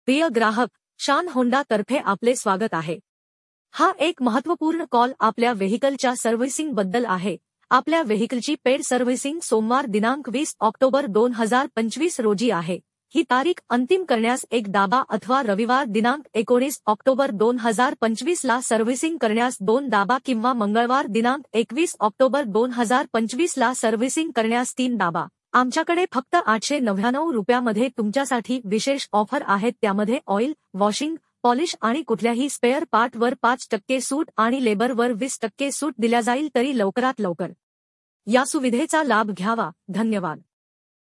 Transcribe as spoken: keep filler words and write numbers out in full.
प्रिय ग्राहक, शान होंडा तर्फे आपले स्वागत आहे। हा एक महत्त्वपूर्ण कॉल आपल्या व्हेइकलच्या सर्व्हिसिंग बद्दल आहे। आपल्या व्हेइकलची पेड सर्व्हिसिंग सोमवार दिनांक वीस ऑक्टोबर दोन हजार पंचवीस रोजी आहे। ही तारीख अंतिम करण्यास एक दाबा अथवा रविवार दिनांक एकोणीस ऑक्टोबर दोन हजार पंचवीस ला सर्व्हिसिंग करण्यास दोन दाबा किंवा मंगळवार दिनांक एकवीस ऑक्टोबर दोन हजार पंचवीस ला सर्व्हिसिंग करण्यास तीन दाबा। आमच्याकडे फक्त आठशे नव्याण्णव रुपयामध्ये तुमच्यासाठी विशेष ऑफर आहेत, त्यामध्ये ऑइल, वॉशिंग, पॉलिश आणि कुठल्याही स्पेअर पार्टवर पाच टक्के सूट आणि लेबरवर वीस टक्के सूट दिल्या जाईल, तरी लवकरात लवकर या सुविधेचा लाभ घ्यावा। धन्यवाद।